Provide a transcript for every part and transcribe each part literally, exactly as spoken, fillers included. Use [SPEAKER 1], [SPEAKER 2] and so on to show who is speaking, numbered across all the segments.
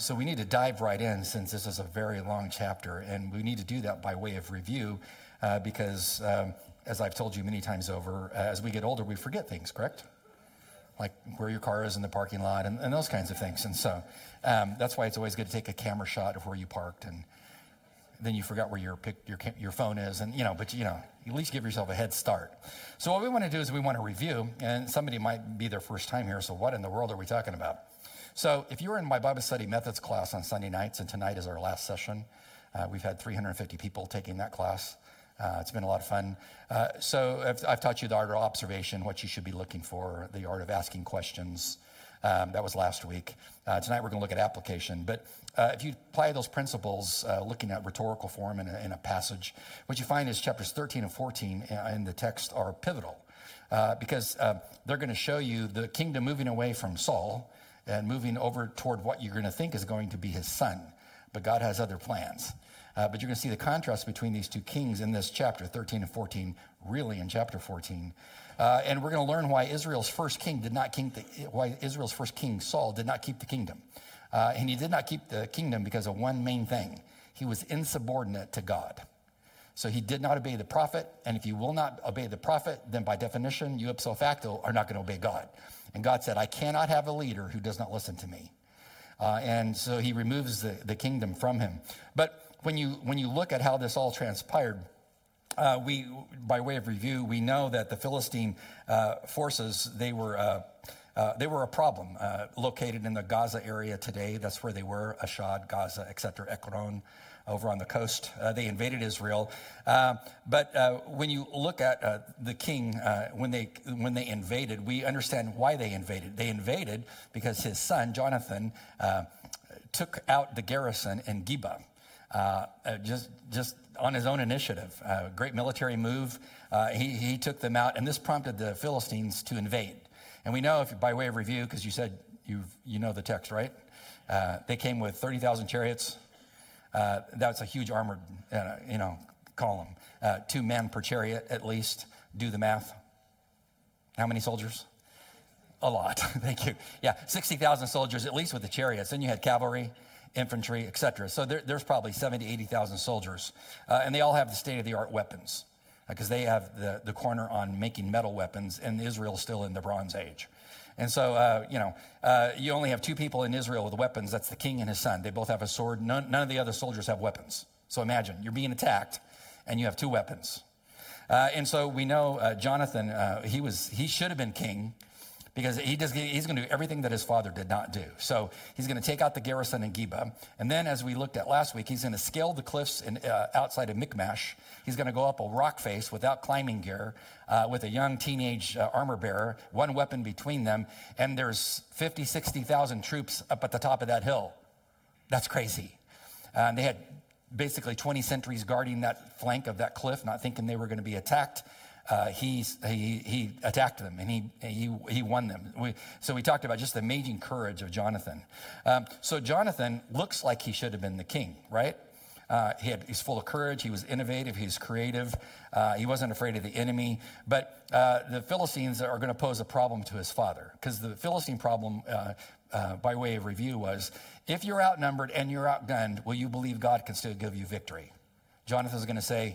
[SPEAKER 1] so we need to dive right in since this is a very long chapter, and we need to do that by way of review uh, because, um, as I've told you many times over, uh, as we get older, we forget things, correct? Like where your car is in the parking lot and, and those kinds of things. And so um, that's why it's always good to take a camera shot of where you parked, and then you forgot where your pic, your your phone is, and you know, but you know, at least give yourself a head start. So what we want to do is we want to review, and somebody might be their first time here, so what in the world are we talking about? So if you were in my Bible study methods class on Sunday nights, and tonight is our last session, uh, we've had three hundred fifty people taking that class. Uh, it's been a lot of fun. Uh, so I've, I've taught you the art of observation, what you should be looking for, the art of asking questions. Um, that was last week. Uh, tonight we're going to look at application. But uh, if you apply those principles, uh, looking at rhetorical form in a, in a passage, what you find is chapters thirteen and fourteen in the text are pivotal uh, because uh, they're going to show you the kingdom moving away from Saul and moving over toward what you're going to think is going to be his son. But God has other plans. Uh, but you're going to see the contrast between these two kings in this chapter, thirteen and fourteen, really in chapter fourteen. Uh, and we're going to learn why Israel's first king did not king the, why Israel's first king, Saul, did not keep the kingdom. Uh, and he did not keep the kingdom because of one main thing. He was insubordinate to God. So he did not obey the prophet. And if you will not obey the prophet, then by definition, you ipso facto are not going to obey God. And God said, I cannot have a leader who does not listen to me. Uh, and so he removes the, the kingdom from him. But when you when you look at how this all transpired, uh, we, by way of review, we know that the Philistine uh, forces, they were uh, uh, they were a problem uh, located in the Gaza area today. That's where they were, Ashdod, Gaza, et cetera, Ekron, over on the coast. Uh, they invaded Israel. Uh, but uh, when you look at uh, the king, uh, when they when they invaded, we understand why they invaded. They invaded because his son, Jonathan, uh, took out the garrison in Geba. Uh, uh, just just on his own initiative, uh, great military move. Uh, he, he took them out, and this prompted the Philistines to invade. And we know, if by way of review, because you said you you know the text, right? Uh, they came with thirty thousand chariots. Uh, that's a huge armored, uh, you know, column. Uh, two men per chariot, at least. Do the math. How many soldiers? A lot. Thank you. Yeah, sixty thousand soldiers, at least with the chariots. Then you had cavalry, infantry, et cetera. So there, there's probably seventy, eighty thousand soldiers. Uh, and they all have the state-of-the-art weapons because uh, they have the, the corner on making metal weapons, and Israel's still in the Bronze Age. And so, uh, you know, uh, you only have two people in Israel with weapons. That's the king and his son. They both have a sword. None, none of the other soldiers have weapons. So imagine, you're being attacked, and you have two weapons. Uh, and so we know uh, Jonathan, uh, he was he should have been king, because he does, he's going to do everything that his father did not do. So he's going to take out the garrison in Geba. And then, as we looked at last week, he's going to scale the cliffs in, uh, outside of Michmash. He's going to go up a rock face without climbing gear uh, with a young teenage uh, armor bearer, one weapon between them. And there's fifty, sixty thousand troops up at the top of that hill. That's crazy. Uh, and they had basically twenty sentries guarding that flank of that cliff, not thinking they were going to be attacked. Uh, he, he he attacked them, and he he he won them. We, so we talked about just the amazing courage of Jonathan. Um, so Jonathan looks like he should have been the king, right? Uh, he had, he's full of courage. He was innovative. He's creative. Uh, he wasn't afraid of the enemy. But uh, the Philistines are going to pose a problem to his father, because the Philistine problem, uh, uh, by way of review, was if you're outnumbered and you're outgunned, will you believe God can still give you victory? Jonathan's going to say,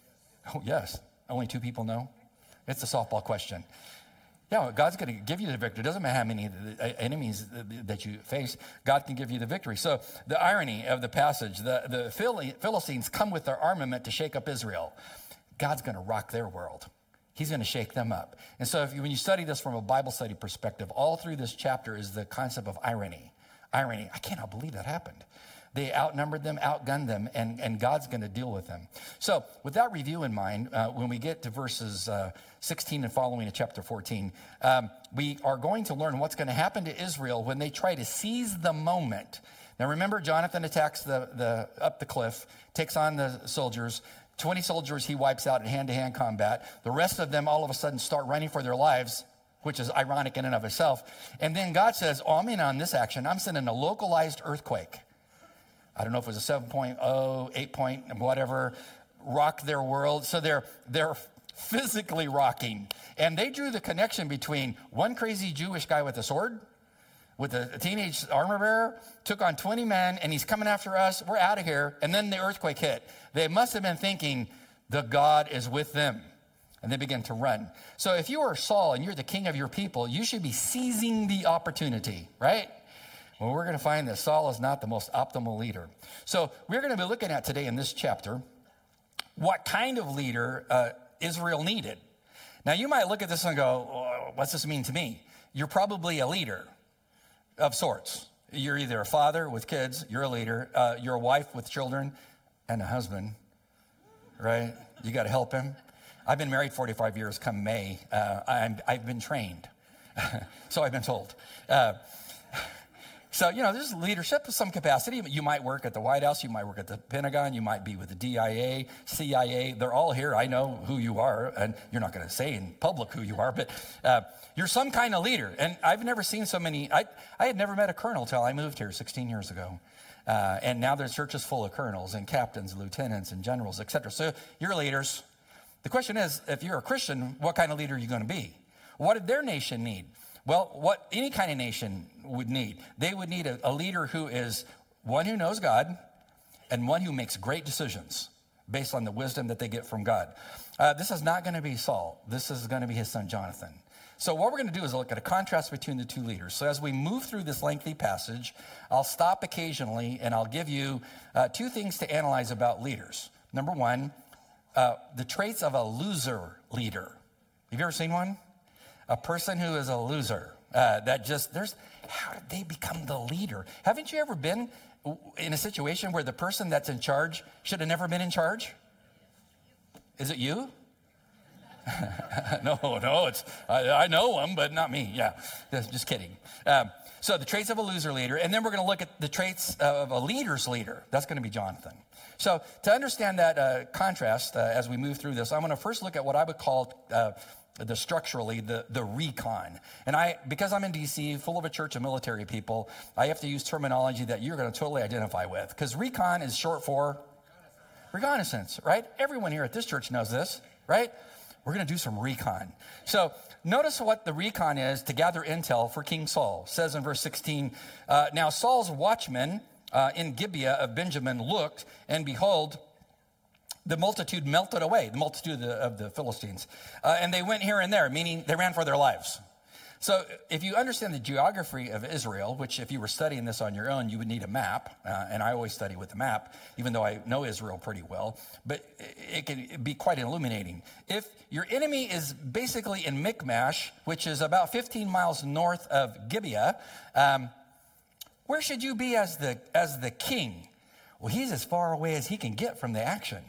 [SPEAKER 1] "Oh yes." Only two people know? It's a softball question. Yeah, God's going to give you the victory. It doesn't matter how many enemies that you face. God can give you the victory. So the irony of the passage, the, the Philistines come with their armament to shake up Israel. God's going to rock their world. He's going to shake them up. And so if you, when you study this from a Bible study perspective, all through this chapter is the concept of irony. Irony. I cannot believe that happened. They outnumbered them, outgunned them, and, and God's going to deal with them. So with that review in mind, uh, when we get to verses uh, sixteen and following of chapter fourteen, um, we are going to learn what's going to happen to Israel when they try to seize the moment. Now remember, Jonathan attacks the, the up the cliff, takes on the soldiers. twenty soldiers he wipes out in hand-to-hand combat. The rest of them all of a sudden start running for their lives, which is ironic in and of itself. And then God says, oh, I'm in on this action. I'm sending a localized earthquake. I don't know if it was a seven point oh, eight point, whatever, rock their world. So they're they're physically rocking. And they drew the connection between one crazy Jewish guy with a sword with a, a teenage armor bearer, took on twenty men, and he's coming after us. We're out of here. And then the earthquake hit. They must have been thinking, the God is with them. And they began to run. So if you are Saul and you're the king of your people, you should be seizing the opportunity, right? Well, we're going to find that Saul is not the most optimal leader. So we're going to be looking at today in this chapter what kind of leader uh, Israel needed. Now, you might look at this and go, oh, what's this mean to me? You're probably a leader of sorts. You're either a father with kids, you're a leader, uh, you're a wife with children, and a husband, right? You got to help him. I've been married forty-five years come May. Uh, I'm, I've been trained, so I've been told. Uh, So, you know, there's leadership of some capacity. You might work at the White House. You might work at the Pentagon. You might be with the D I A, C I A. They're all here. I know who you are. And you're not going to say in public who you are. But uh, you're some kind of leader. And I've never seen so many. I, I had never met a colonel till I moved here sixteen years ago. Uh, and now there's churches full of colonels and captains, lieutenants, and generals, et cetera. So you're leaders. The question is, if you're a Christian, what kind of leader are you going to be? What did their nation need? Well, what any kind of nation would need, they would need a, a leader who is one who knows God and one who makes great decisions based on the wisdom that they get from God. Uh, this is not going to be Saul. This is going to be his son, Jonathan. So what we're going to do is look at a contrast between the two leaders. So as we move through this lengthy passage, I'll stop occasionally and I'll give you uh, two things to analyze about leaders. Number one, uh, the traits of a loser leader. Have you ever seen one? A person who is a loser, uh, that just, there's, how did they become the leader? Haven't you ever been in a situation where the person that's in charge should have never been in charge? Is it you? no, no, it's, I, I know them, but not me. Yeah, just, just kidding. Um, so the traits of a loser leader, and then we're going to look at the traits of a leader's leader. That's going to be Jonathan. So to understand that uh, contrast uh, as we move through this, I'm going to first look at what I would call uh, the structurally, the, the recon. And I, because I'm in D C, full of a church of military people, I have to use terminology that you're going to totally identify with. Because recon is short for reconnaissance, right? Everyone here at this church knows this, right? We're going to do some recon. So notice what the recon is to gather intel for King Saul. It says in verse sixteen, uh, now Saul's watchmen uh, in Gibeah of Benjamin looked, and behold, the multitude melted away, the multitude of the, of the Philistines. Uh, and they went here and there, meaning they ran for their lives. So if you understand the geography of Israel, which if you were studying this on your own, you would need a map. Uh, and I always study with a map, even though I know Israel pretty well. But it can be quite illuminating. If your enemy is basically in Michmash, which is about fifteen miles north of Gibeah, um, where should you be as the, as the king? Well, he's as far away as he can get from the action.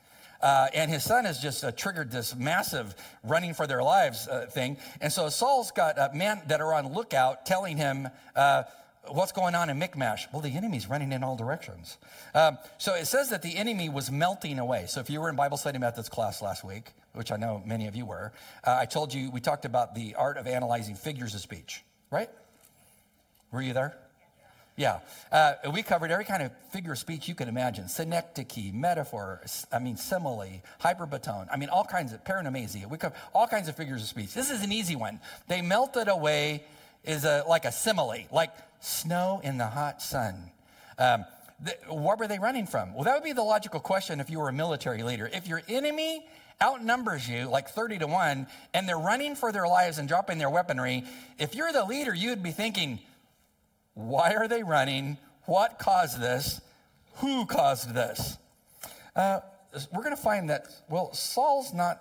[SPEAKER 1] Uh, and his son has just uh, triggered this massive running for their lives uh, thing. And so Saul's got uh, men that are on lookout telling him uh, what's going on in Michmash. Well, the enemy's running in all directions. Um, so it says that the enemy was melting away. So if you were in Bible study methods class last week, which I know many of you were, uh, I told you, we talked about the art of analyzing figures of speech, right? Were you there? Yeah, uh, we covered every kind of figure of speech you can imagine. Synecdoche, metaphor, I mean, simile, hyperbatone. I mean, all kinds of, paronomasia. We cover all kinds of figures of speech. This is an easy one. They melted away is a, like a simile, like snow in the hot sun. Um, th- what were they running from? Well, that would be the logical question if you were a military leader. If your enemy outnumbers you like thirty to one, and they're running for their lives and dropping their weaponry, if you're the leader, you'd be thinking, why are they running? What caused this? Who caused this? Uh, we're going to find that, well, Saul's not,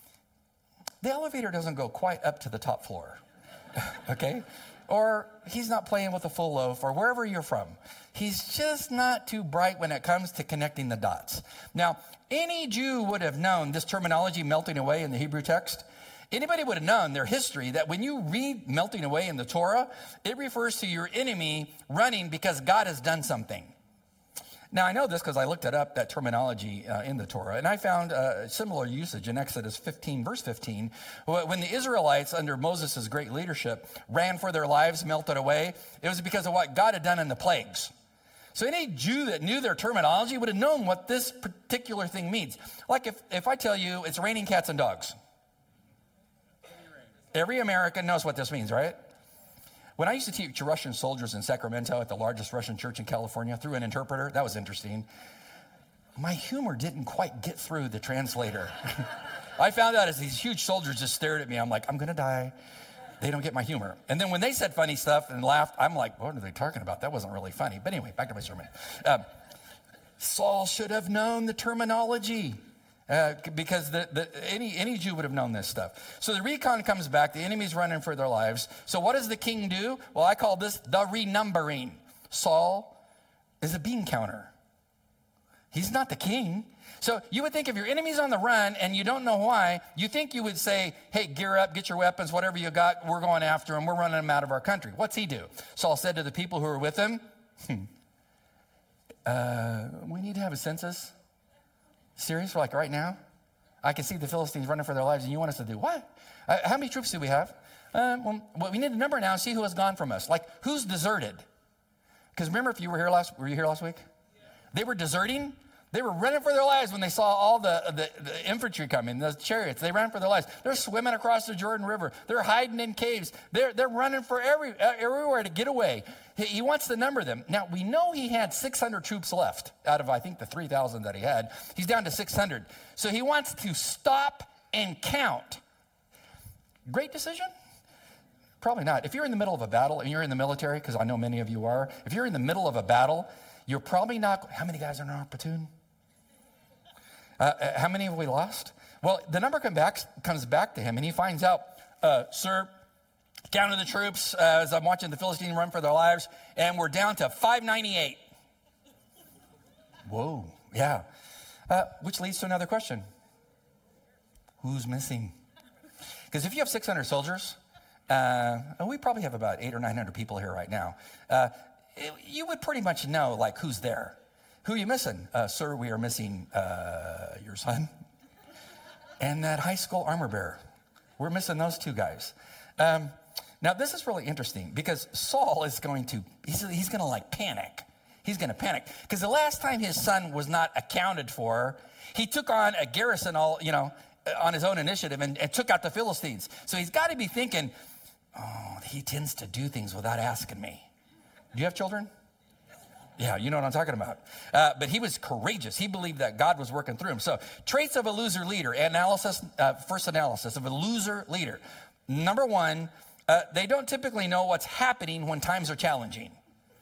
[SPEAKER 1] the elevator doesn't go quite up to the top floor, okay? Or he's not playing with a full loaf, or wherever you're from. He's just not too bright when it comes to connecting the dots. Now, any Jew would have known this terminology, melting away, in the Hebrew text. Anybody would have known their history that when you read melting away in the Torah, it refers to your enemy running because God has done something. Now, I know this because I looked it up, that terminology uh, in the Torah, and I found uh, similar usage in Exodus fifteen, verse fifteen. When the Israelites, under Moses' great leadership, ran for their lives, melted away, it was because of what God had done in the plagues. So any Jew that knew their terminology would have known what this particular thing means. Like if, if I tell you it's raining cats and dogs. Every American knows what this means, right? When I used to teach Russian soldiers in Sacramento at the largest Russian church in California through an interpreter, that was interesting. My humor didn't quite get through the translator. I found out as these huge soldiers just stared at me, I'm like, I'm going to die. They don't get my humor. And then when they said funny stuff and laughed, I'm like, what are they talking about? That wasn't really funny. But anyway, back to my sermon. Um, Saul should have known the terminology. Uh, because the, the, any, any Jew would have known this stuff. So the recon comes back. The enemy's running for their lives. So what does the king do? Well, I call this the renumbering. Saul is a bean counter. He's not the king. So you would think if your enemy's on the run and you don't know why, you think you would say, hey, gear up, get your weapons, whatever you got, we're going after him. We're running him out of our country. What's he do? Saul said to the people who were with him, uh, we need to have a census. Serious? For like right now? I can see the Philistines running for their lives, and you want us to do what? Uh, how many troops do we have? Uh, well, well, we need a number now and see who has gone from us. Like, who's deserted? Because remember, if you were here last, were you here last week? Yeah. They were deserting. They were running for their lives when they saw all the, the, the infantry coming, the chariots. They ran for their lives. They're swimming across the Jordan River. They're hiding in caves. They're, they're running for every, uh, everywhere to get away. He, he wants to number them. Now, we know he had six hundred troops left out of, I think, the three thousand that he had. He's down to six hundred. So he wants to stop and count. Great decision? Probably not. If you're in the middle of a battle, and you're in the military, because I know many of you are, if you're in the middle of a battle, you're probably not, how many guys are in our platoon? Uh, how many have we lost? Well, the number come back, comes back to him, and he finds out, uh, sir, counting the troops uh, as I'm watching the Philistines run for their lives, and we're down to five ninety-eight. Whoa, yeah. Uh, which leads to another question. Who's missing? Because if you have six hundred soldiers, uh, and we probably have about eight or nine hundred people here right now, uh, it, you would pretty much know, like, who's there. Who are you missing? Uh, sir, we are missing uh, your son and that high school armor bearer. We're missing those two guys. Um, now, this is really interesting because Saul is going to, he's, he's going to like panic. He's going to panic because the last time his son was not accounted for, he took on a garrison all, you know, on his own initiative and, and took out the Philistines. So he's got to be thinking, oh, he tends to do things without asking me. Do you have children? Yeah, you know what I'm talking about. Uh, but he was courageous. He believed that God was working through him. So traits of a loser leader, analysis, uh, first analysis of a loser leader. Number one, uh, they don't typically know what's happening when times are challenging.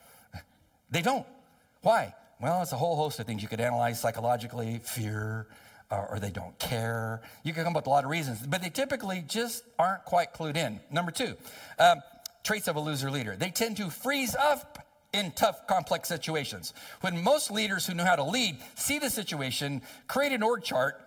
[SPEAKER 1] They don't. Why? Well, it's a whole host of things you could analyze psychologically, fear, uh, or they don't care. You can come up with a lot of reasons, but they typically just aren't quite clued in. Number two, um, traits of a loser leader. They tend to freeze up in tough, complex situations. When most leaders who know how to lead see the situation, create an org chart,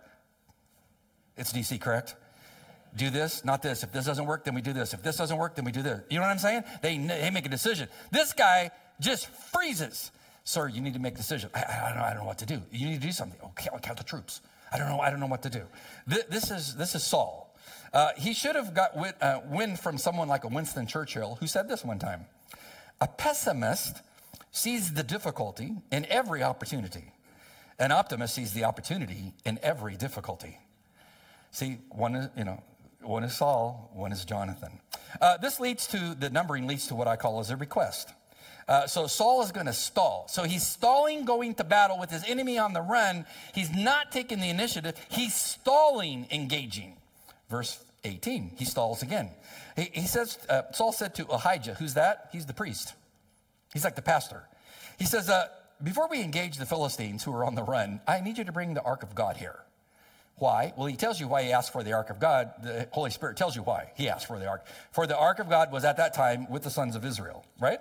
[SPEAKER 1] it's D C, correct? Do this, not this. If this doesn't work, then we do this. If this doesn't work, then we do this. You know what I'm saying? They, they make a decision. This guy just freezes. Sir, you need to make a decision. I, I, don't know, I don't know what to do. You need to do something. Okay, I'll count the troops. I don't know. I don't know what to do. This, this is this is Saul. Uh, he should have got win, uh, wind from someone like a Winston Churchill who said this one time. A pessimist sees the difficulty in every opportunity. An optimist sees the opportunity in every difficulty. See, one is, you know, one is Saul, one is Jonathan. Uh, this leads to, the numbering leads to what I call as a request. Uh, so Saul is going to stall. So he's stalling going to battle with his enemy on the run. He's not taking the initiative. He's stalling engaging. Verse eighteen, he stalls again. He, he says, uh, Saul said to Ahijah, who's that? He's the priest. He's like the pastor. He says, uh, before we engage the Philistines who are on the run, I need you to bring the ark of God here. Why? Well, he tells you why he asked for the ark of God. The Holy Spirit tells you why he asked for the ark. For the ark of God was at that time with the sons of Israel, right?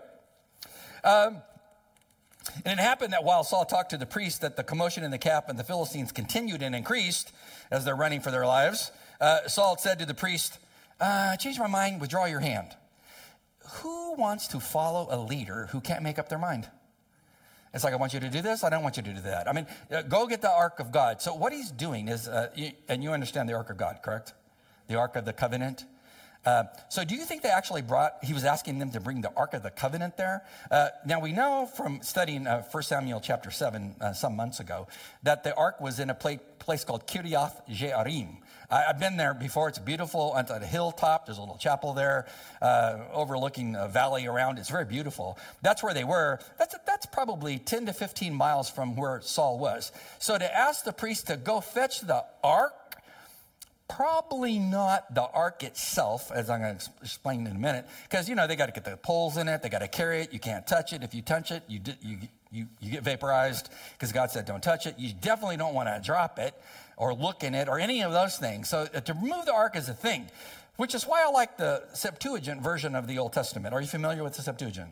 [SPEAKER 1] Um, and it happened that while Saul talked to the priest, that the commotion in the camp and the Philistines continued and increased as they're running for their lives. Uh, Saul said to the priest, uh, change my mind, withdraw your hand. Who wants to follow a leader who can't make up their mind? It's like, I want you to do this. I don't want you to do that. I mean, uh, go get the ark of God. So what he's doing is, uh, you, and you understand the ark of God, correct? The ark of the covenant. Uh, so do you think they actually brought, he was asking them to bring the ark of the covenant there? Uh, now we know from studying uh, First Samuel chapter seven uh, some months ago, that the ark was in a place, place called Kiriath Jearim. I, I've been there before. It's beautiful. On the hilltop, there's a little chapel there, uh, overlooking a valley around. It's very beautiful. That's where they were. That's that's probably ten to fifteen miles from where Saul was. So to ask the priest to go fetch the ark, probably not the ark itself, as I'm going to explain in a minute, because, you know, they got to get the poles in it. They got to carry it. You can't touch it. If you touch it, you you you, you get vaporized because God said don't touch it. You definitely don't want to drop it or look in it or any of those things. So uh, to remove the ark is a thing, which is why I like the Septuagint version of the Old Testament. Are you familiar with the Septuagint?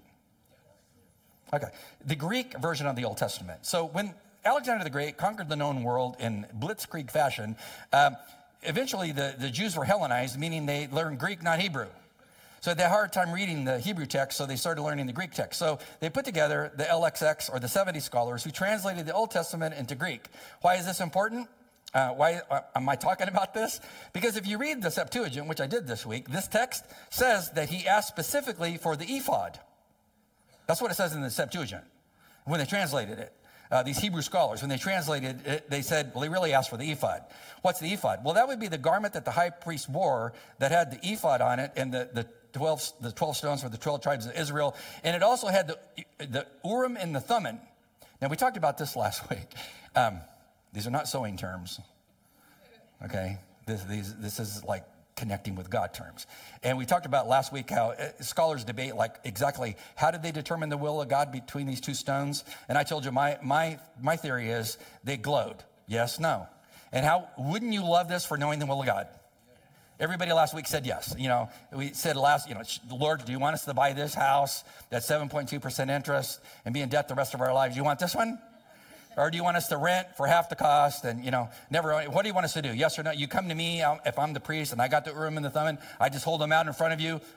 [SPEAKER 1] Okay. The Greek version of the Old Testament. So when Alexander the Great conquered the known world in blitzkrieg fashion, um, eventually, the, the Jews were Hellenized, meaning they learned Greek, not Hebrew. So they had a hard time reading the Hebrew text, so they started learning the Greek text. So they put together the L X X, or the seventy scholars, who translated the Old Testament into Greek. Why is this important? Uh, why uh, am I talking about this? Because if you read the Septuagint, which I did this week, this text says that he asked specifically for the ephod. That's what it says in the Septuagint when they translated it. Uh, these Hebrew scholars, when they translated it, they said, well, he really asked for the ephod. What's the ephod? Well, that would be the garment that the high priest wore that had the ephod on it and the, the, twelve, the twelve stones for the twelve tribes of Israel. And it also had the, the Urim and the Thummim. Now, we talked about this last week. Um, these are not sewing terms, okay? This, these, this is like connecting with God terms. And we talked about last week how scholars debate like exactly how did they determine the will of God between these two stones. And I told you my my my theory is they glowed. Yes, no. And how wouldn't you love this for knowing the will of God? Everybody last week said yes. You know, we said last, you know, Lord, do you want us to buy this house at seven point two percent interest and be in debt the rest of our lives? You want this one? Or do you want us to rent for half the cost and, you know, never, what do you want us to do? Yes or no? You come to me, if I'm the priest and I got the Urim and the Thummim, I just hold them out in front of you.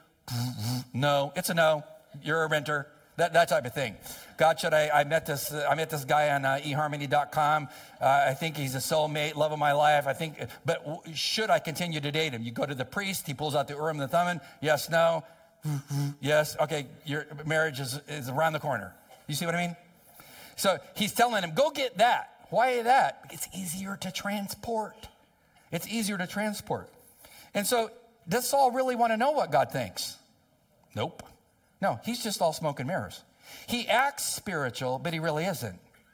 [SPEAKER 1] No, it's a no. You're a renter. That that type of thing. God, should I, I met this, uh, I met this guy on uh, e harmony dot com. Uh, I think he's a soulmate, love of my life. I think, but w- should I continue to date him? You go to the priest, he pulls out the Urim and the Thummim. Yes, no. Yes. Okay. Your marriage is, is around the corner. You see what I mean? So he's telling him, go get that. Why that? It's easier to transport. It's easier to transport. And so does Saul really want to know what God thinks? Nope. No, he's just all smoke and mirrors. He acts spiritual, but he really isn't.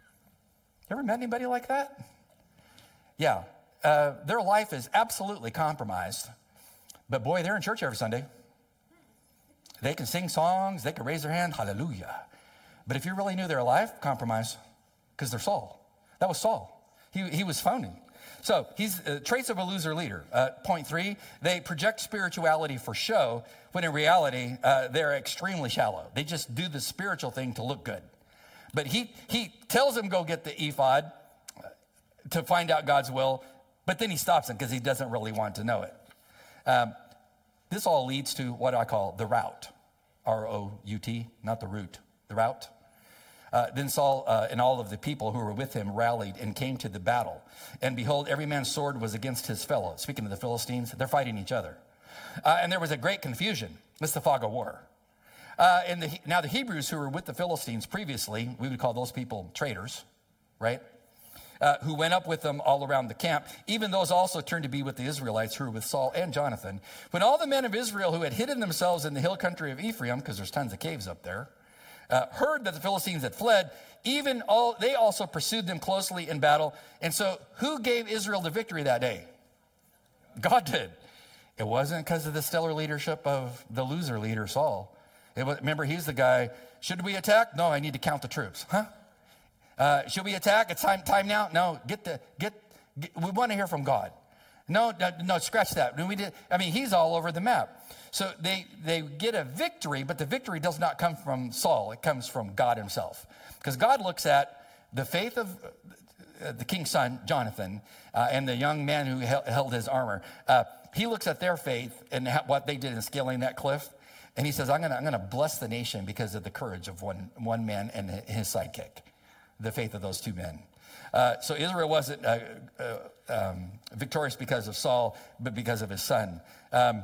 [SPEAKER 1] You ever met anybody like that? Yeah. Uh, their life is absolutely compromised. But boy, they're in church every Sunday. They can sing songs. They can raise their hand. Hallelujah. But if you really knew their life, compromise, because they're Saul. That was Saul. He, he was phony. So he's uh, traits of a loser leader. Uh, point three, they project spirituality for show, when in reality, uh, they're extremely shallow. They just do the spiritual thing to look good. But he, he tells him go get the ephod to find out God's will, but then he stops him because he doesn't really want to know it. Um, this all leads to what I call the rout, R O U T, not the root, the rout. Uh, then Saul uh, and all of the people who were with him rallied and came to the battle. And behold, every man's sword was against his fellow. Speaking of the Philistines, they're fighting each other. Uh, and there was a great confusion. It's the fog of war. Uh, and the, now the Hebrews who were with the Philistines previously, we would call those people traitors, right? Uh, who went up with them all around the camp. Even those also turned to be with the Israelites who were with Saul and Jonathan. When all the men of Israel who had hidden themselves in the hill country of Ephraim, because there's tons of caves up there, Uh, heard that the Philistines had fled, even all they also pursued them closely in battle. And so who gave Israel the victory that day? God did. It wasn't because of the stellar leadership of the loser leader, Saul. It was, remember, he's the guy, should we attack? No, I need to count the troops. Huh? Uh, should we attack? It's time, time now? No, get the, get, get we want to hear from God. No, no, no, scratch that. We did, I mean, he's all over the map. So they, they get a victory, but the victory does not come from Saul. It comes from God himself. Because God looks at the faith of the king's son, Jonathan, uh, and the young man who held, held his armor. Uh, he looks at their faith and what they did in scaling that cliff. And he says, I'm going to I'm gonna bless the nation because of the courage of one, one man and his sidekick, the faith of those two men. Uh, so Israel wasn't uh, uh, um, victorious because of Saul, but because of his son. Um,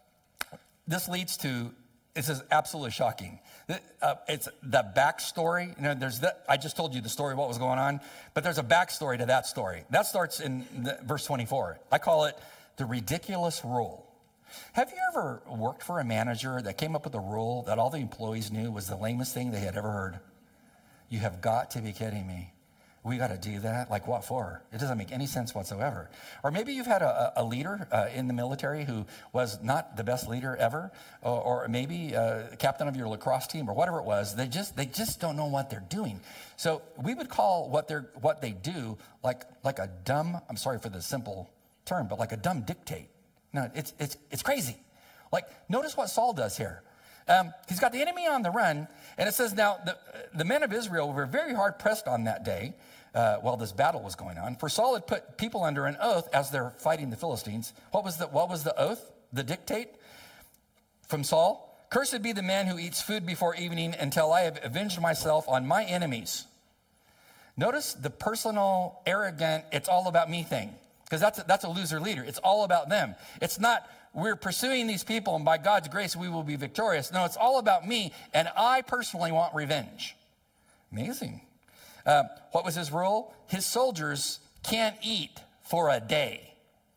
[SPEAKER 1] This leads to, this is absolutely shocking. Uh, it's the backstory. You know, there's the, I just told you the story of what was going on, but there's a backstory to that story. That starts in the, verse twenty-four. I call it The ridiculous rule. Have you ever worked for a manager that came up with a rule that all the employees knew was the lamest thing they had ever heard? You have got to be kidding me. We got to do that? Like what for? It doesn't make any sense whatsoever. Or maybe you've had a, a leader uh, in the military who was not the best leader ever, or, or maybe uh, captain of your lacrosse team or whatever it was. They just they just don't know what they're doing. So we would call what they're what they do like like a dumb. I'm sorry for the simple term, but like a dumb dictate. No, it's it's it's crazy. Like notice what Saul does here. Um, he's got the enemy on the run, and it says, now, the, the men of Israel were very hard pressed on that day uh, while this battle was going on. For Saul had put people under an oath as they're fighting the Philistines. What was the, what was the oath, the dictate from Saul? Cursed be the man who eats food before evening until I have avenged myself on my enemies. Notice the personal, arrogant, it's all about me thing, because that's a, that's a loser leader. It's all about them. It's not, we're pursuing these people, and by God's grace, we will be victorious. No, it's all about me, and I personally want revenge. Amazing. Uh, what was his rule? His soldiers can't eat for a day.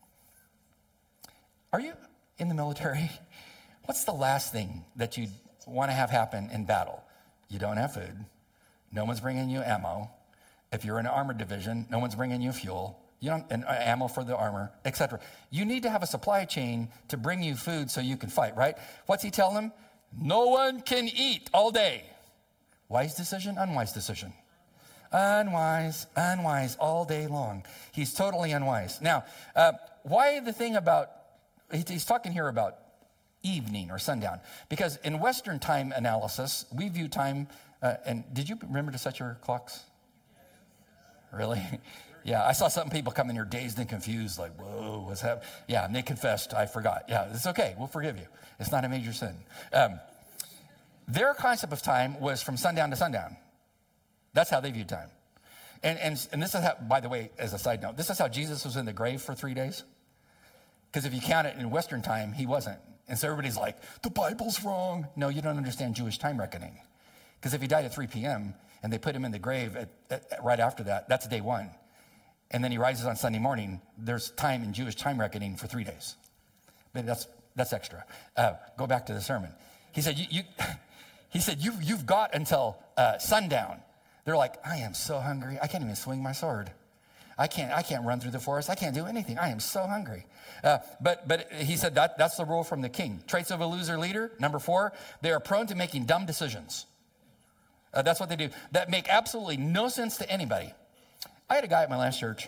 [SPEAKER 1] Are you in the military? What's the last thing that you want to have happen in battle? You don't have food. No one's bringing you ammo. If you're in an armored division, no one's bringing you fuel. You don't, and ammo for the armor, et cetera. You need to have a supply chain to bring you food so you can fight, right? What's he telling them? No one can eat all day. Wise decision, unwise decision. Unwise, unwise all day long. He's totally unwise. Now, uh, why the thing about, he's talking here about evening or sundown. Because in Western time analysis, we view time, uh, and did you remember to set your clocks? Really? Yeah, I saw some people come in here dazed and confused, like, whoa, what's happening? Yeah, and they confessed, I forgot. Yeah, it's okay, we'll forgive you. It's not a major sin. Um, their concept of time was from sundown to sundown. That's how they viewed time. And, and, and this is how, by the way, as a side note, this is how Jesus was in the grave for three days. Because if you count it in Western time, he wasn't. And so everybody's like, the Bible's wrong. No, you don't understand Jewish time reckoning. Because if he died at three p.m. and they put him in the grave at, at, right after that, that's day one. And then he rises on Sunday morning, there's time in Jewish time reckoning for three days. But that's that's extra. Uh, go back to the sermon. He said, you, you, he said, you, you've got until uh, sundown. They're like, I am so hungry. I can't even swing my sword. I can't I can't run through the forest. I can't do anything. I am so hungry. Uh, but but he said that that's the rule from the king. Traits of a loser leader. Number four, they are prone to making dumb decisions. Uh, that's what they do. That make absolutely no sense to anybody. I had a guy at my last church.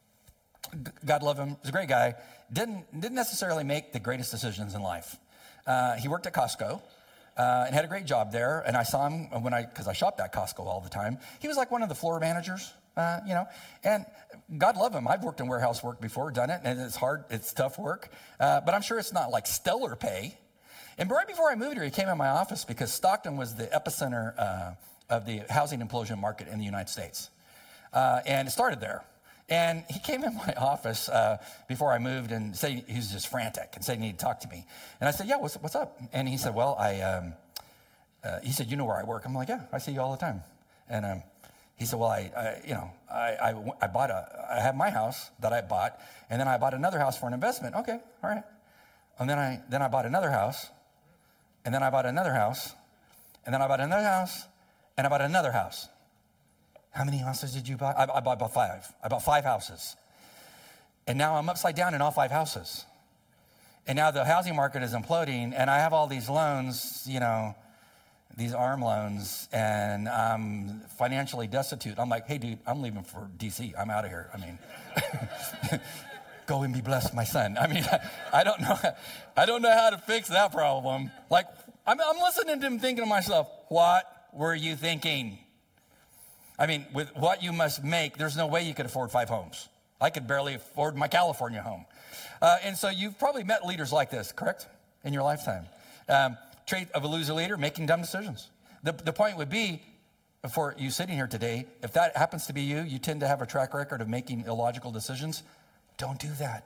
[SPEAKER 1] God love him. He's a great guy. Didn't didn't necessarily make the greatest decisions in life. Uh, he worked at Costco uh, and had a great job there. And I saw him when I, because I shopped at Costco all the time. He was like one of the floor managers, uh, you know. And God love him. I've worked in warehouse work before, done it, and it's hard. It's tough work. Uh, but I'm sure it's not like stellar pay. And right before I moved here, he came in my office because Stockton was the epicenter uh, of the housing implosion market in the United States. Uh, and it started there. And he came in my office uh, before I moved and said he was just frantic and said he needed to talk to me. And I said, yeah, what's, what's up? And he said, well, I, um, uh, he said, you know where I work? I'm like, yeah, I see you all the time. And um, he said, well, I, I you know, I, I, I bought a, I have my house that I bought, and then I bought another house for an investment. Okay, all right. And then I, then I bought another house, and then I bought another house, and then I bought another house, and I bought another house. How many houses did you buy? I, I bought about five. I bought five houses. And now I'm upside down in all five houses. And now the housing market is imploding, and I have all these loans, you know, these ARM loans, and I'm financially destitute. I'm like, hey, dude, I'm leaving for D C. I'm out of here. I mean, go and be blessed, my son. I mean, I, I don't know. I don't know how to fix that problem. Like, I'm, I'm listening to him thinking to myself, what were you thinking? I mean, with what you must make, there's no way you could afford five homes. I could barely afford my California home. Uh, and so you've probably met leaders like this, correct? In your lifetime. Um, trait of a loser leader, making dumb decisions. The, the point would be, for you sitting here today, if that happens to be you, you tend to have a track record of making illogical decisions. Don't do that.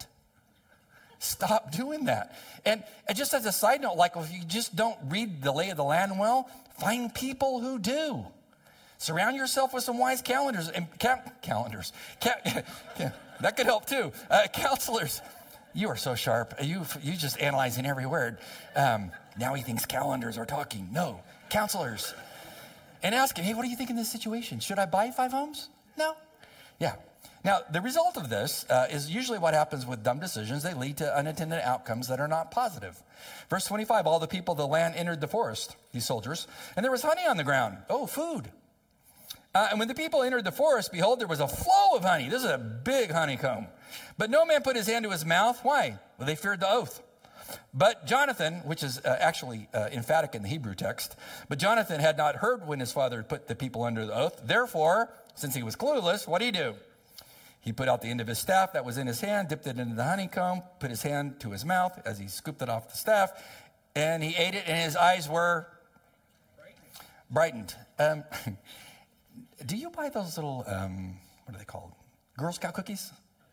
[SPEAKER 1] Stop doing that. And, and just as a side note, like if you just don't read the lay of the land well, find people who do. Surround yourself with some wise calendars and ca- calendars. Ca- yeah, that could help too. Uh, counselors. You are so sharp. You you just analyzing every word. Um, now he thinks calendars are talking. No, counselors. And ask him, hey, what do you think in this situation? Should I buy five homes? No. Yeah. Now, the result of this uh, is usually what happens with dumb decisions. They lead to unintended outcomes that are not positive. Verse twenty-five, all the people of the land entered the forest, these soldiers, and there was honey on the ground. Oh, food. Uh, and when the people entered the forest, behold, there was a flow of honey. This is a big honeycomb. But no man put his hand to his mouth. Why? Well, they feared the oath. But Jonathan, which is uh, actually uh, emphatic in the Hebrew text, but Jonathan had not heard when his father had put the people under the oath. Therefore, since he was clueless, what did he do? He put out the end of his staff that was in his hand, dipped it into the honeycomb, put his hand to his mouth as he scooped it off the staff, and he ate it, and his eyes were brightened. Um, do you buy those little, um, what are they called? Girl Scout cookies?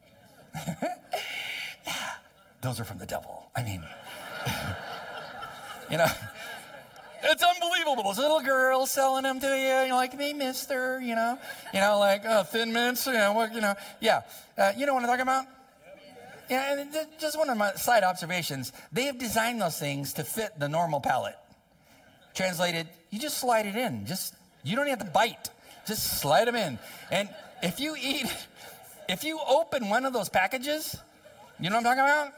[SPEAKER 1] Yeah, those are from the devil. I mean, you know, it's unbelievable. Those little girls selling them to you, and you're like, hey, mister, you know, you know, like uh, Thin Mints, you know, what, you know, yeah. Uh, you know what I'm talking about? Yeah, and just one of my side observations, they have designed those things to fit the normal palate. Translated, you just slide it in. Just, you don't have to bite. Just slide them in. And if you eat, if you open one of those packages, you know what I'm talking about?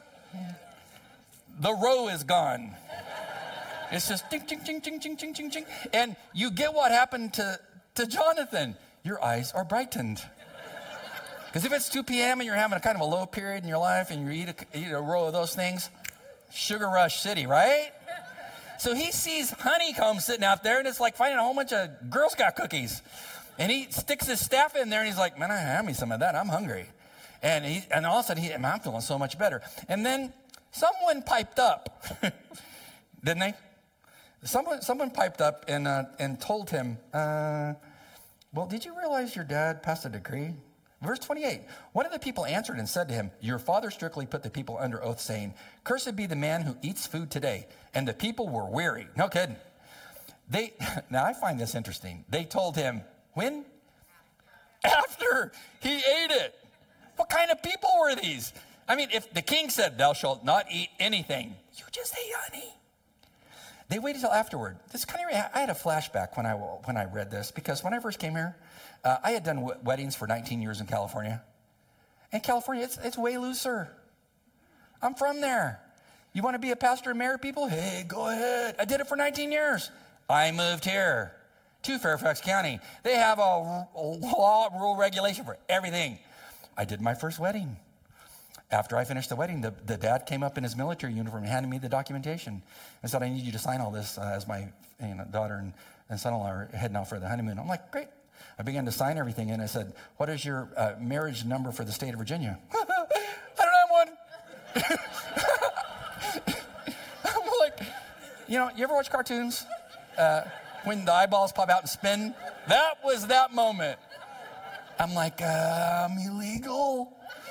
[SPEAKER 1] The row is gone. It's just ching, ching, ching, ching, ching, ching, ching, ching. And you get what happened to, to Jonathan. Your eyes are brightened. Because if it's two p.m. and you're having a kind of a low period in your life and you eat a, eat a row of those things, sugar rush city, right? So he sees honeycomb sitting out there, and it's like finding a whole bunch of Girl Scout cookies. And he sticks his staff in there, and he's like, man, I have me some of that. I'm hungry. And he, and all of a sudden, he, I'm feeling so much better. And then someone piped up, didn't they? Someone someone piped up and uh, and told him, uh, well, did you realize your dad passed a decree? Verse twenty-eight, one of the people answered and said to him, your father strictly put the people under oath, saying, cursed be the man who eats food today. And the people were weary. No kidding. They, now I find this interesting. They told him, when? After he ate it. What kind of people were these? I mean, if the king said, thou shalt not eat anything, you just ate honey. They waited till afterward. This kind of, I had a flashback when I, when I read this, because when I first came here, uh, I had done w- weddings for nineteen years in California. In California, it's, it's way looser. I'm from there. You want to be a pastor and marry people? Hey, go ahead. I did it for nineteen years. I moved here to Fairfax County. They have a, a law, rule, regulation for everything. I did my first wedding. After I finished the wedding, the, the dad came up in his military uniform and handed me the documentation and said, I need you to sign all this uh, as my you know, daughter and, and son-in-law are heading out for the honeymoon. I'm like, great. I began to sign everything, and I said, what is your uh, marriage number for the state of Virginia? I don't have one. I'm like, you know, you ever watch cartoons? Uh, when the eyeballs pop out and spin? That was that moment. I'm like, uh, I'm illegal.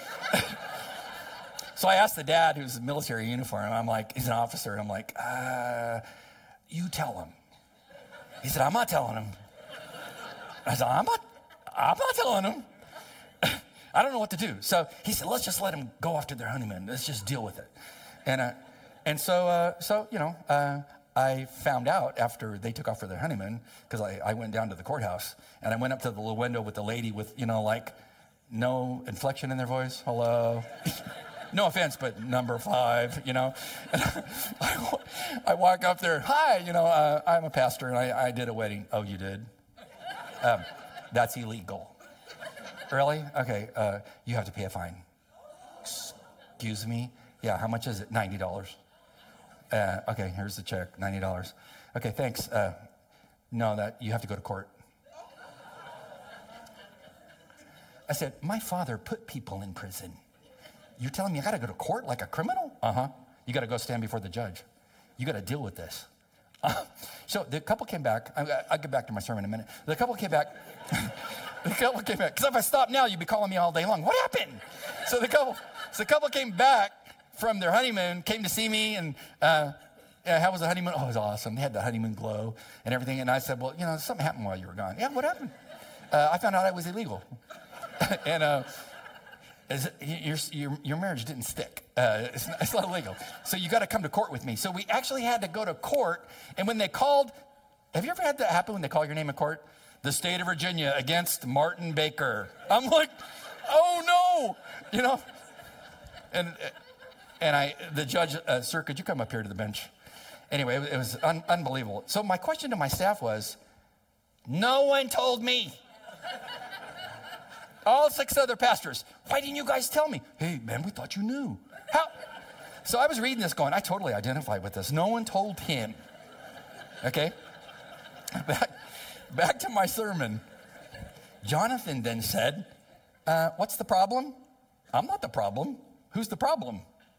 [SPEAKER 1] So I asked the dad, who's in military uniform, I'm like, he's an officer, and I'm like, uh, you tell him. He said, I'm not telling him. I said, I'm not, I'm not telling him. I don't know what to do. So he said, let's just let him go after their honeymoon. Let's just deal with it. And uh, and so, uh, so you know, uh, I found out after they took off for their honeymoon, because I, I went down to the courthouse, and I went up to the little window with the lady with, you know, like no inflection in their voice. Hello. No offense, but number five, you know. And I, I walk up there, hi, you know, uh, I'm a pastor, and I, I did a wedding. Oh, you did? Um, that's illegal. Really? Okay, uh, you have to pay a fine. Excuse me? Yeah, how much is it? ninety dollars. Uh, okay, here's the check, ninety dollars. Okay, thanks. Uh, no, that you have to go to court. I said, my father put people in prison. You're telling me I got to go to court like a criminal? Uh-huh. You got to go stand before the judge. You got to deal with this. Uh, so the couple came back. I, I'll get back to my sermon in a minute. The couple came back. The couple came back. Because if I stop now, you'd be calling me all day long. What happened? So the couple, so the couple came back from their honeymoon, came to see me, and uh, yeah, how was the honeymoon? Oh, it was awesome. They had the honeymoon glow and everything. And I said, well, you know, something happened while you were gone. Yeah, what happened? Uh, I found out I was illegal. and uh, is it, your, your, your marriage didn't stick. Uh, it's, not, it's not illegal. So you got to come to court with me. So we actually had to go to court. And when they called, have you ever had that happen when they call your name in court? The state of Virginia against Martin Baker. I'm like, oh no, you know? And and I, the judge, uh, sir, could you come up here to the bench? Anyway, it, it was un, unbelievable. So my question to my staff was, no one told me. All six other pastors, why didn't you guys tell me? Hey, man, we thought you knew. How? So I was reading this going, I totally identified with this. No one told him. Okay? Back, back to my sermon. Jonathan then said, uh, what's the problem? I'm not the problem. Who's the problem?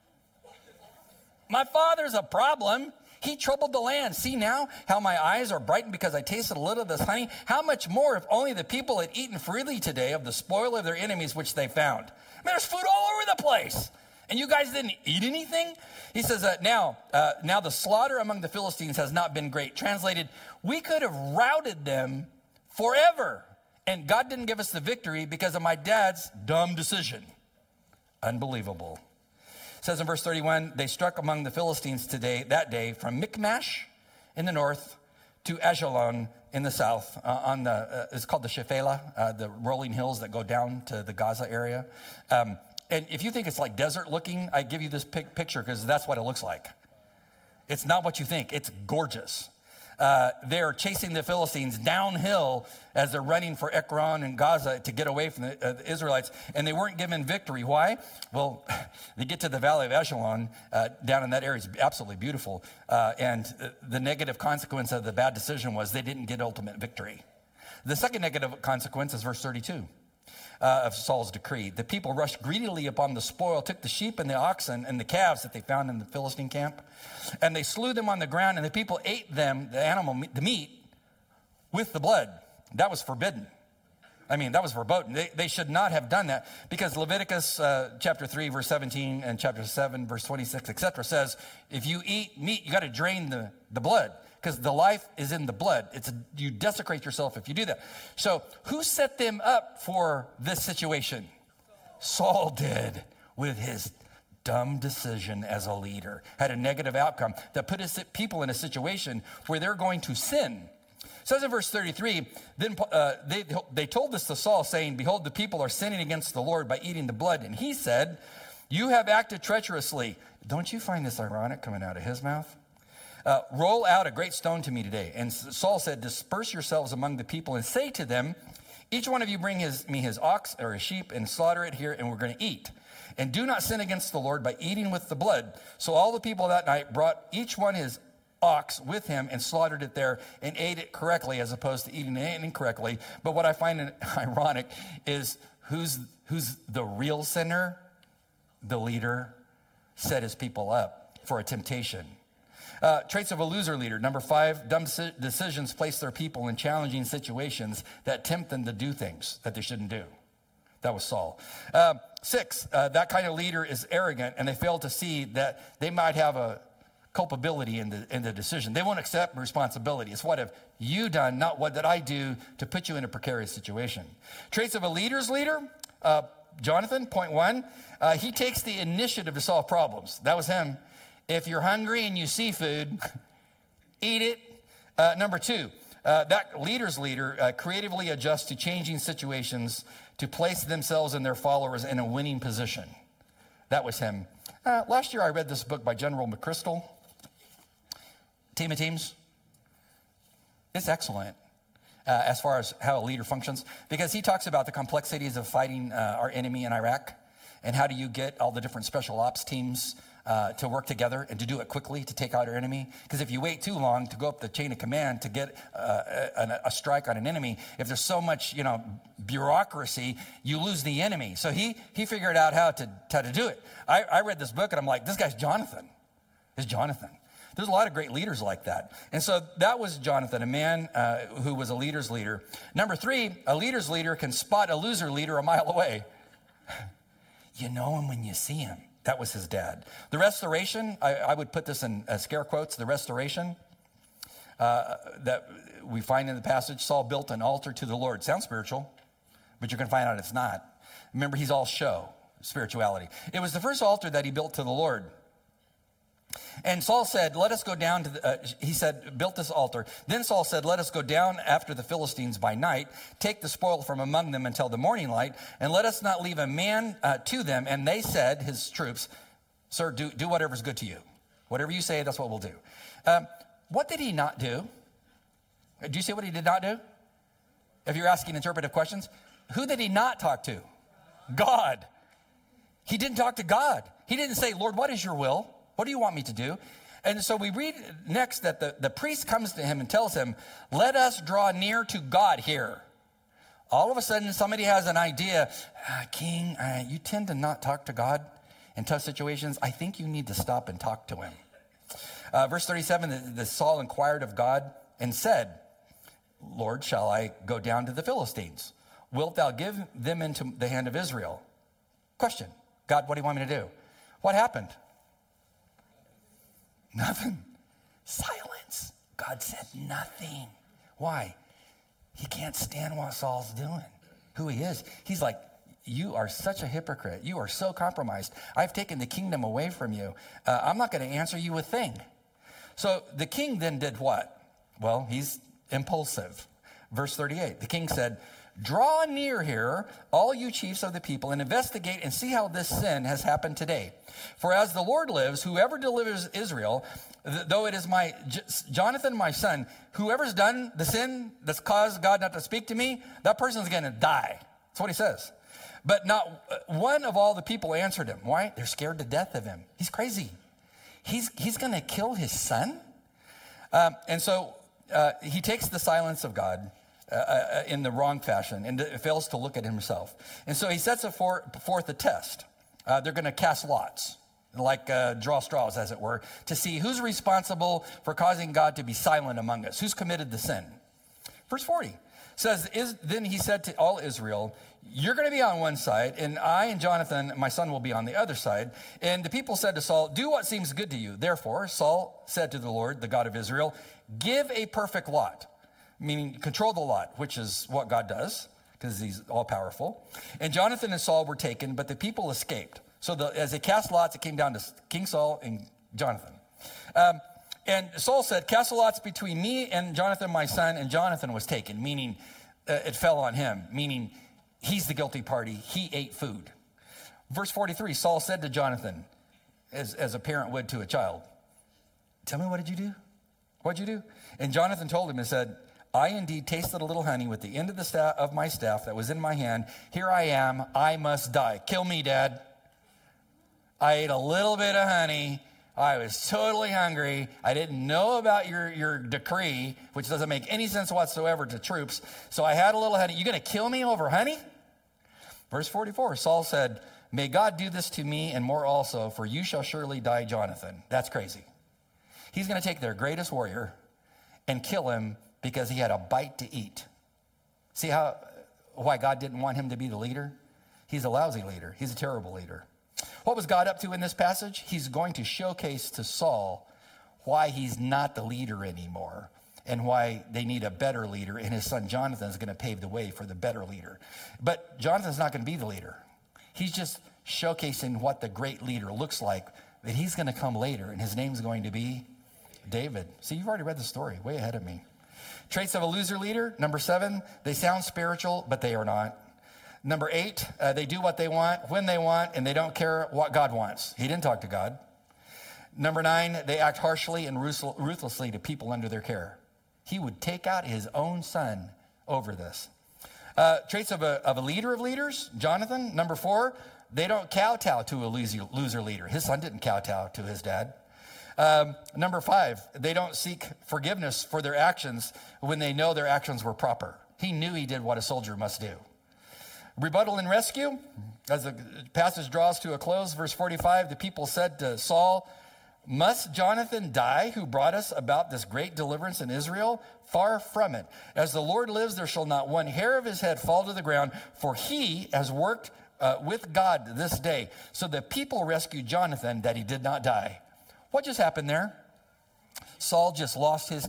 [SPEAKER 1] My father's a problem. He troubled the land. See now how my eyes are brightened because I tasted a little of this honey? How much more if only the people had eaten freely today of the spoil of their enemies which they found? I mean, there's food all over the place. And you guys didn't eat anything? He says, uh, now, uh, now the slaughter among the Philistines has not been great. Translated, we could have routed them forever. And God didn't give us the victory because of my dad's dumb decision. Unbelievable. It says in verse thirty-one, they struck among the Philistines today, that day, from Michmash in the north to Ajalon in the south. Uh, on the uh, it's called the Shephelah, uh, the rolling hills that go down to the Gaza area. Um, and if you think it's like desert looking, I give you this pic- picture because that's what it looks like. It's not what you think. It's gorgeous. Uh, they're chasing the Philistines downhill as they're running for Ekron and Gaza to get away from the, uh, the Israelites, and they weren't given victory. Why? Well, they get to the Valley of Echelon, uh, down in that area. It's absolutely beautiful, uh, and uh, the negative consequence of the bad decision was they didn't get ultimate victory. The second negative consequence is verse thirty-two. Uh, of Saul's decree. The people rushed greedily upon the spoil, took the sheep and the oxen and the calves that they found in the Philistine camp, and they slew them on the ground, and the people ate them, the animal, the meat, with the blood. That was forbidden. I mean, that was verboten. They, they should not have done that because Leviticus uh, chapter three, verse seventeen, and chapter seven, verse twenty-six, et cetera, says, if you eat meat, you got to drain the, the blood. Because the life is in the blood. It's a, you desecrate yourself if you do that. So who set them up for this situation? Saul did with his dumb decision as a leader. Had a negative outcome that put his people in a situation where they're going to sin. It says in verse thirty-three, then uh, they, they told this to Saul, saying, behold, the people are sinning against the Lord by eating the blood. And he said, you have acted treacherously. Don't you find this ironic coming out of his mouth? Uh, roll out a great stone to me today. And Saul said, disperse yourselves among the people and say to them, each one of you bring his, me his ox or his sheep and slaughter it here, and we're going to eat. And do not sin against the Lord by eating with the blood. So all the people that night brought each one his ox with him and slaughtered it there and ate it correctly as opposed to eating it incorrectly. But what I find ironic is who's, who's the real sinner? The leader set his people up for a temptation. Uh, traits of a loser leader. Number five, dumb decisions place their people in challenging situations that tempt them to do things that they shouldn't do. That was Saul. Uh, six, uh, that kind of leader is arrogant, and they fail to see that they might have a culpability in the, in the decision. They won't accept responsibility. It's what have you done, not what did I do to put you in a precarious situation. Traits of a leader's leader. Uh, Jonathan, point one, uh, he takes the initiative to solve problems. That was him. If you're hungry and you see food, eat it. Uh, number two, uh, that leader's leader uh, creatively adjusts to changing situations to place themselves and their followers in a winning position. That was him. Uh, last year I read this book by General McChrystal, Team of Teams. It's excellent uh, as far as how a leader functions because he talks about the complexities of fighting uh, our enemy in Iraq and how do you get all the different special ops teams Uh, to work together and to do it quickly to take out our enemy. Because if you wait too long to go up the chain of command to get uh, a, a strike on an enemy, if there's so much, you know, bureaucracy, you lose the enemy. So he he figured out how to how to do it. I, I read this book and I'm like, this guy's Jonathan. It's Jonathan. There's a lot of great leaders like that. And so that was Jonathan, a man uh, who was a leader's leader. Number three, a leader's leader can spot a loser leader a mile away. You know him when you see him. That was his dad. The restoration, I, I would put this in uh, scare quotes, the restoration uh, that we find in the passage, Saul built an altar to the Lord. Sounds spiritual, but you're going to find out it's not. Remember, he's all show. spirituality. It was the first altar that he built to the Lord. And Saul said, let us go down to the, uh, he said, built this altar. Then Saul said, let us go down after the Philistines by night, take the spoil from among them until the morning light, and let us not leave a man uh, to them. And they said, his troops, sir, do, do whatever's good to you. Whatever you say, that's what we'll do. Um, what did he not do? Do you see what he did not do? If you're asking interpretive questions, who did he not talk to? God. He didn't talk to God. He didn't say, Lord, what is your will? What do you want me to do? And so we read next that the, the priest comes to him and tells him, let us draw near to God here. All of a sudden, somebody has an idea. Ah, King, uh, you tend to not talk to God in tough situations. I think you need to stop and talk to him. Uh, verse thirty-seven, the, the Saul inquired of God and said, Lord, shall I go down to the Philistines? Wilt thou give them into the hand of Israel? Question. God, what do you want me to do? What happened? Nothing. Silence. God said nothing. Why? He can't stand what Saul's doing, who he is. He's like, you are such a hypocrite. You are so compromised. I've taken the kingdom away from you. Uh, I'm not going to answer you a thing. So the king then did what? Well, he's impulsive. Verse thirty-eight, the king said, draw near here, all you chiefs of the people, and investigate and see how this sin has happened today. For as the Lord lives, whoever delivers Israel, th- though it is my J- Jonathan, my son, whoever's done the sin that's caused God not to speak to me, that person's going to die. That's what he says. But not one of all the people answered him. Why? They're scared to death of him. He's crazy. He's, he's going to kill his son? Um, and so uh, he takes the silence of God Uh, uh, in the wrong fashion and fails to look at himself. And so he sets for, forth a test. Uh, they're going to cast lots, like uh, draw straws, as it were, to see who's responsible for causing God to be silent among us. Who's committed the sin? Verse forty says, Is, then he said to all Israel, you're going to be on one side, and I and Jonathan, my son, will be on the other side. And the people said to Saul, do what seems good to you. Therefore, Saul said to the Lord, the God of Israel, give a perfect lot. Meaning control the lot, which is what God does, because he's all-powerful. And Jonathan and Saul were taken, but the people escaped. So the, as they cast lots, it came down to King Saul and Jonathan. Um, and Saul said, cast lots between me and Jonathan, my son, and Jonathan was taken, meaning uh, it fell on him, meaning he's the guilty party. He ate food. Verse forty-three, Saul said to Jonathan, as, as a parent would to a child, tell me, what did you do? What'd you do? And Jonathan told him and said, I indeed tasted a little honey with the end of the staff of my staff that was in my hand. Here I am. I must die. Kill me, Dad. I ate a little bit of honey. I was totally hungry. I didn't know about your, your decree, which doesn't make any sense whatsoever to troops. So I had a little honey. You going to kill me over honey? Verse forty-four, Saul said, may God do this to me and more also, for you shall surely die, Jonathan. That's crazy. He's going to take their greatest warrior and kill him because he had a bite to eat. See how why God didn't want him to be the leader? He's a lousy leader. He's a terrible leader. What was God up to in this passage? He's going to showcase to Saul why he's not the leader anymore and why they need a better leader, and his son Jonathan is going to pave the way for the better leader. But Jonathan's not going to be the leader. He's just showcasing what the great leader looks like, that he's going to come later, and his name's going to be David. See, you've already read the story, way ahead of me. Traits of a loser leader. Number seven, they sound spiritual, but they are not. Number eight, uh, they do what they want, when they want, and they don't care what God wants. He didn't talk to God. Number nine, they act harshly and ruthlessly to people under their care. He would take out his own son over this. Uh, traits of a, of a leader of leaders, Jonathan. Number four, they don't kowtow to a loser, loser leader. His son didn't kowtow to his dad. Um, number five, they don't seek forgiveness for their actions when they know their actions were proper. He knew he did what a soldier must do. Rebuttal and rescue. As the passage draws to a close, verse forty-five, the people said to Saul, must Jonathan die who brought us about this great deliverance in Israel? Far from it. As the Lord lives, there shall not one hair of his head fall to the ground, for he has worked uh, with God this day. So the people rescued Jonathan that he did not die. What just happened there? Saul just lost his,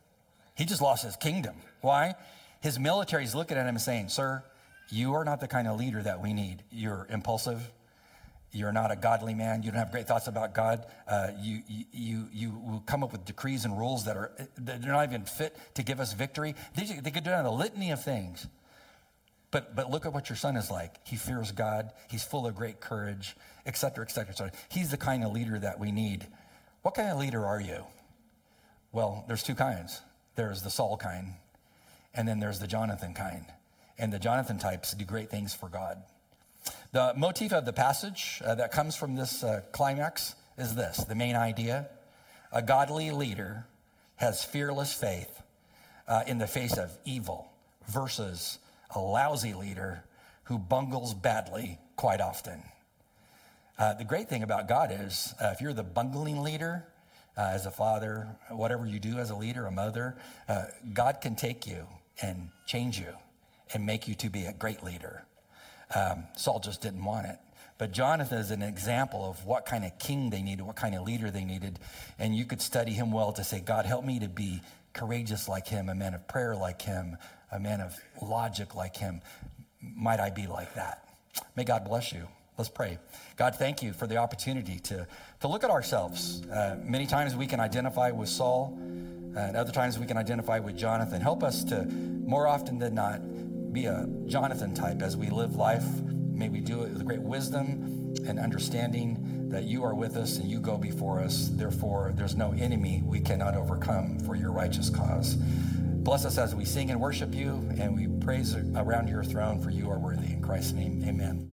[SPEAKER 1] he just lost his kingdom. Why? His military is looking at him and saying, sir, you are not the kind of leader that we need. You're impulsive. You're not a godly man. You don't have great thoughts about God. Uh, you, you, you, you will come up with decrees and rules that are that are not even fit to give us victory. They, they could do a litany of things. But but look at what your son is like. He fears God. He's full of great courage, et cetera, et cetera, et cetera. He's the kind of leader that we need. What kind of leader are you? Well, there's two kinds. There's the Saul kind, and then there's the Jonathan kind. And the Jonathan types do great things for God. The motif of the passage uh, that comes from this uh, climax is this, the main idea. A godly leader has fearless faith uh, in the face of evil versus a lousy leader who bungles badly quite often. Uh, the great thing about God is uh, if you're the bungling leader, uh, as a father, whatever you do as a leader, a mother, uh, God can take you and change you and make you to be a great leader. Um, Saul just didn't want it. But Jonathan is an example of what kind of king they needed, what kind of leader they needed. And you could study him well to say, God, help me to be courageous like him, a man of prayer like him, a man of logic like him. Might I be like that? May God bless you. Let's pray. God, thank you for the opportunity to, to look at ourselves. Uh, many times we can identify with Saul, and other times we can identify with Jonathan. Help us to, more often than not, be a Jonathan type as we live life. May we do it with great wisdom and understanding that you are with us and you go before us. Therefore, there's no enemy we cannot overcome for your righteous cause. Bless us as we sing and worship you, and we praise around your throne, for you are worthy. In Christ's name, amen.